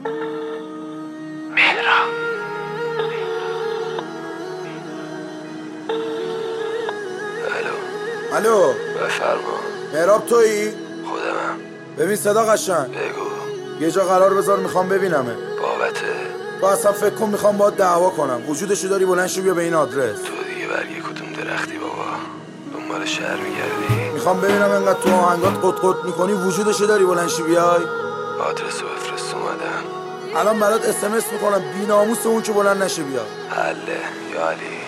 مهراب. الو بفرما. مهراب تویی؟ خودمم. ببین صدا قشنگ، بگو. یه جا قرار بذار، میخوام ببینمه. بابته؟ تو اصلا فکر کن میخوام باید دعوا کنم. وجودشو داری؟ بلند شو بیا به این آدرس. تو دیگه برگه کدوم درختی بابا؟ دنبال شهر میگردی؟ میخوام ببینم انقدر تو آهنگات قط میکنی، وجودشو داری؟ بلند شو بیای. آدرسو بفرست، اومدم. الان برات اس میکنم، بی ناموس اون که بلند نشه بیا. حله یا علی.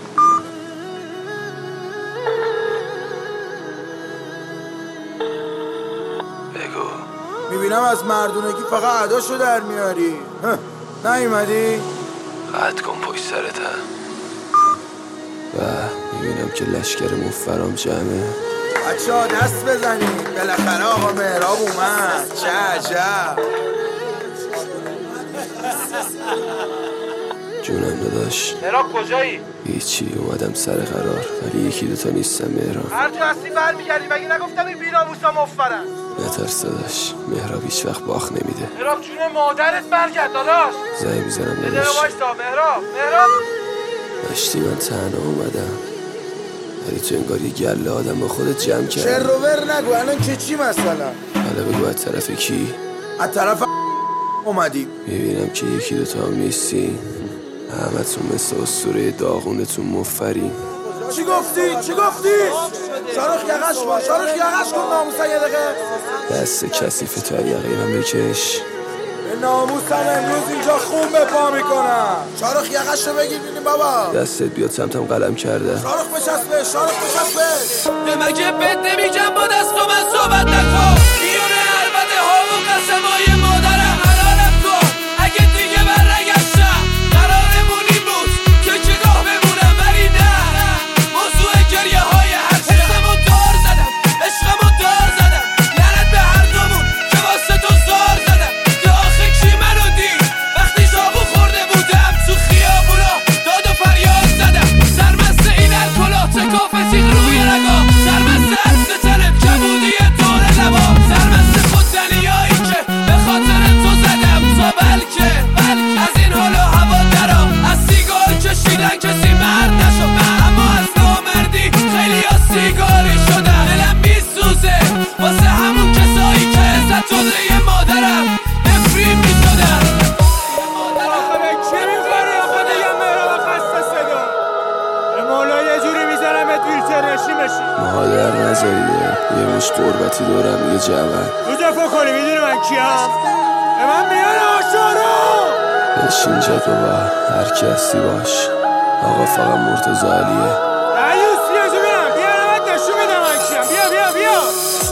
بگو. میبینم از مردونگی فقط عداشو در میاری. نیومدی؟ قطع کن پشت سرتم. و میبینم که لشکر مفرام جمعه. بچه ها دست بزنید، بالاخره آقا مهراب اومد. چه عجب. جونم داداش. مهراب کجایی؟ هیچی، اومدم سر قرار، ولی یکی دوتا نیستم مهراب. هر جا هستی برمیگردی، مگه نگفتم این بی‌ناموسا مفرن؟ نترس داداش، مهراب هیچ وقت باخت نمیده. مهراب جون مادرت برگرد داداش. زنگ میزنم یه داداش. دقیقه وایسا مهراب. مشتی من تنها اومدم، ولی تو انگار یه گله آدم با خودت جمع کرد. چه روور نگو، الان که چی مثلا؟ حالا بگو از طرف کی؟ از طرف اومدی. میبینم که یکی دوتا هم نیستی، همتون مثل اسطوره داغونتون مفری. چی گفتی؟ شارخ یقش کن، شارخ یقش کن ناموسا یه دقیقه. دست کثیف تو یقه من بکش. به ناموسم امروز اینجا خون به پا میکنم. شارخ یقش رو بگیر بینیم بابا. دستت بیاد سمتم قلم کرده. شارخ بچسبه. مگه بد نمیگم با دست و من صحبت نکن. میونه البته ها و قسمای مادرم حلالم کن. اگه دیگه برنگشتم قرارمون این بود که چگاه بمونم، ولی نه. موضوع گریه های هر حسمو دار زدم، عشقمو دار زدم. لعنت به هر دومون که واسه تو زار زدم. یا آخه کی منو دید وقتی شابو خورده بودم تو خیابونا داد و فریاد زدم. سرمست این الکلا تکاف تیغ روی رگا، سرمست عرض تنم کبودی دور لبا، سرمست خودزنیایی که به خاطر تو زدم. تا بلکه از این حال و هوا درام، از سیگار کشیدن کسی مرد نشد، اما از نامردی خیلی ها سیگاری شدن. دلم میسوزه واسه همون کسایی که عزت جده مادرم نفرین میشدن. آخه چی میخوری آخه دیگه مهراب خسته صدا؟ مولا یه جوری میزنمت ویلچر نشی بشی. مادر نذاریده یه مش قربتی دورم یه جوان. رو دفاع کنی میدونی من کیم؟ به من بیان آشارو. بشین جا بابا، هر کی هستی باش. آقا فقط مرتضی علیه. عیوز بیازو بینم، بیا نمت نشون بده من کیم. بیا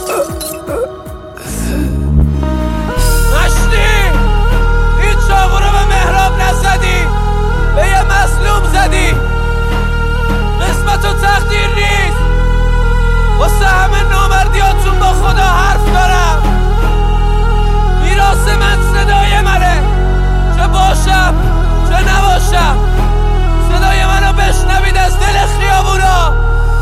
مشتی این چاقو رو به مهراب نزدی، به یه مظلوم زدی. قسمت و تقدیر نیست، واسه همه نامردیاتون با خدا حرف دارم. میراث من صدای منه، چه باشم چه نباشم. صدای منو بشنوید از دل خیابونا.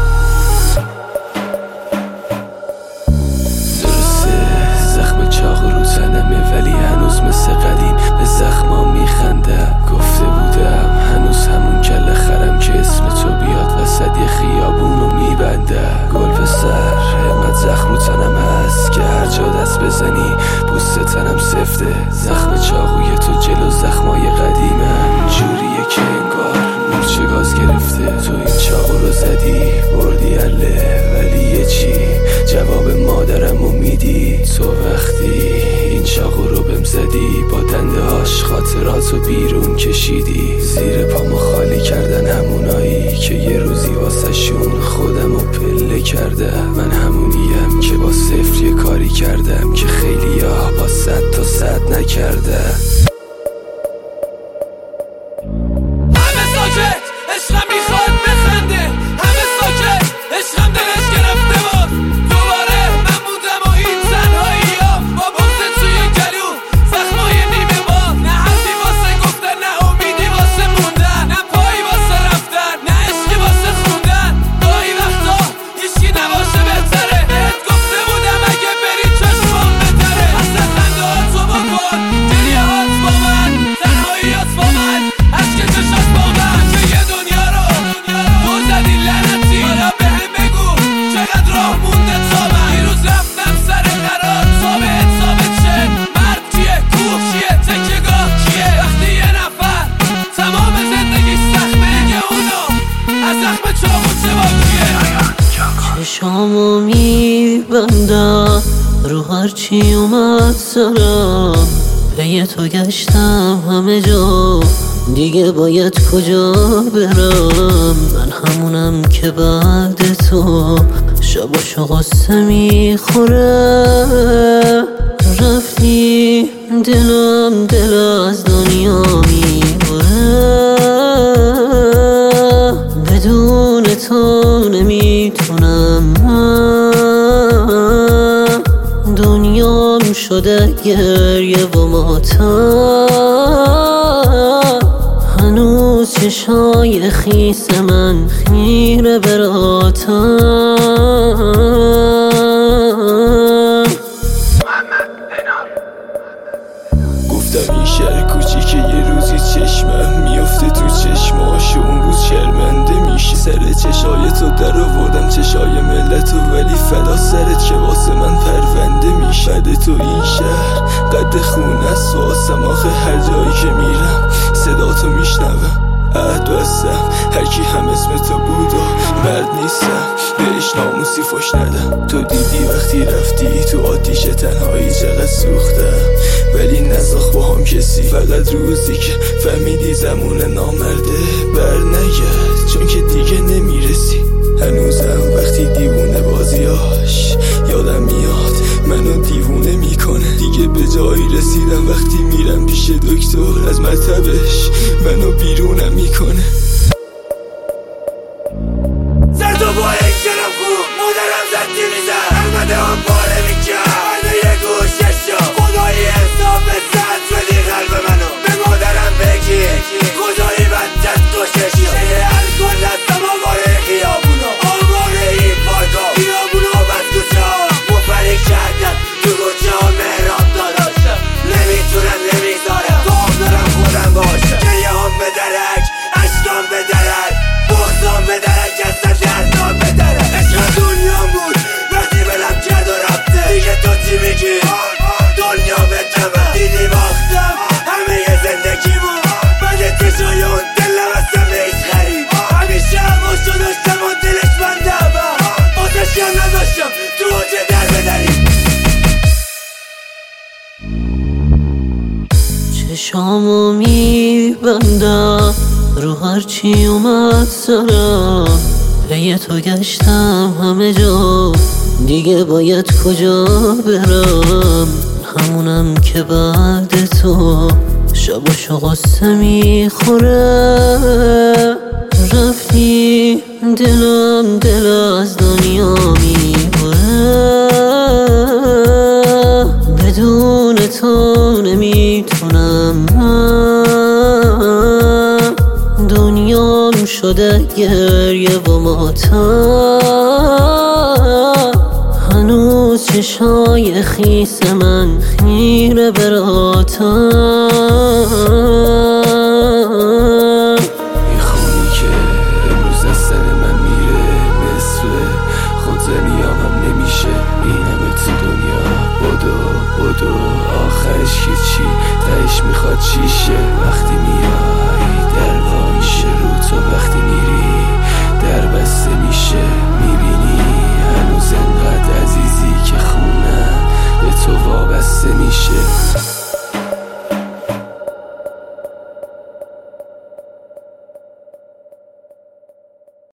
درسته زخم چاقو رو تنمه، ولی هنوز مثل قدیم به زخما میخندم. گفته بودم هنوز همون کله خرم که اسم تو بیاد وسط یه خیابونو میبنده. گل به سر اینقدر زخم رو تنم هست که هر جا دست بزنی پوست تنم سفته. زخم چاقوی تو جلو زخمای قدیمم جوریه که انگار مورچه گاز گرفته. تو این چاقو رو زدی بردی اله، ولی یه چی جواب مادرمو میدی. تو وقتی این چاقو رو بهم زدی با دنده هاش خاطراتو بیرون کشیدی. زیر پامو خالی کردن همونایی که یه روزی واسه شون خودمو پله کرده. من همونیم که با صفر یه کاری کردم که خیلی ها با 100 تا 100 نکرده. همه ساکت عشقم میخواد بخنده، همه ساکت عشقم دلش گرفته بود. دوباره من بودم و این تنهایی ها با بغض توی گلو، زخمای نیمه ما. نه حرفی واسه گفتن، نه امیدی واسه موندن، نه پایی واسه رفتن، نه عشقی واسه خوندن. گاهی وقتا هیچکی نباشه بهتره. بهت گفته بودم اگه بری چشمام بتره. اصلا خنده ها تو بکن، گریه هات هرچی اومد سرم پی تو گشتم همه جا، دیگه باید کجا برم؟ من همونم که بعد تو شباشو غصه میخوره. رفتی دلم دل از دنیا میبره، بدون تو نمیتونم. دنیام شده گریه و ماتم، هنوز چشای خیس من خیره براتم. گفتم این شهر کوچیکه یه روزی چشمم میفته تو چشماش و اون روز شرمنده میشه. سر چشای تو در آوردم چشای ملت و ولی فدا سرت که واسه من پرونده میشه. بعد تو این شهر قد خونه است واسم، آخه هر جایی که میرم صدا تو میشنوم. عهد بستم هرکی هم اسم تو بود و مرد نیستم بهش ناموسی فش ندم. تو دیدی وقتی رفتی تو آتیش تنهایی چقدر سوختم، ولی نساخت با هم کسی. فقط روزی که فهمیدی زمون نامرده بر نگرد، چون که دیگه نمیرسی. هنوزم وقتی دیوونه بازیاش یادم میاد منو دیوونه میکنه. دیگه به جایی رسیدم وقتی میرم پیش دکتر از مطبش منو بیرونم میکنه. زرد و با یک کلم خوب مادرم زد میزن، احمده هم پاره میکرد یه گوشش شد. خدایی حساب زد شدی قلب منو به مادرم بگی، کجایی بدت دوشش شد. چه الکل هستم آواره خیابونا، آواره این پارکا، خیابونا بس کوچه ها مفری کردن تو کوچه ها. مهراب داداشم نمیتونم نمیذارم گام دارم خودم باشم. گریه هم به درک، عشقام به درک، بغضام به درک، اصلا دردام به درک. عشق دنیا بود وقتی بلم کرد و رفته، دیگه تو چی میگی؟ دنیا به تمام دیدی باختم همه زندگی بود. بعد چشای اون دلم اصلا بهش خرید، همیشه هماشو داشتم و دلش بندم، آتش هم نداشتم تو اوجه در بدرید. چشامو میبندم رو هرچی اومد سرم، پی تو گشتم همه جا، دیگه باید کجا برم؟ همونم که بعد تو شباشو غصه میخوره. رفتی دلم دل از دنیا میبره، بدون تو نمیتونم. دنیام شده گریه و ماتم، هنوز چشای خیس من خیره براتم. این خونی که امروز از سر من میره نصف خودزنی هم نمیشه. این همه تو دنیا بدو آخرش که چی؟ تهش میخواد چیشه وقتی میاد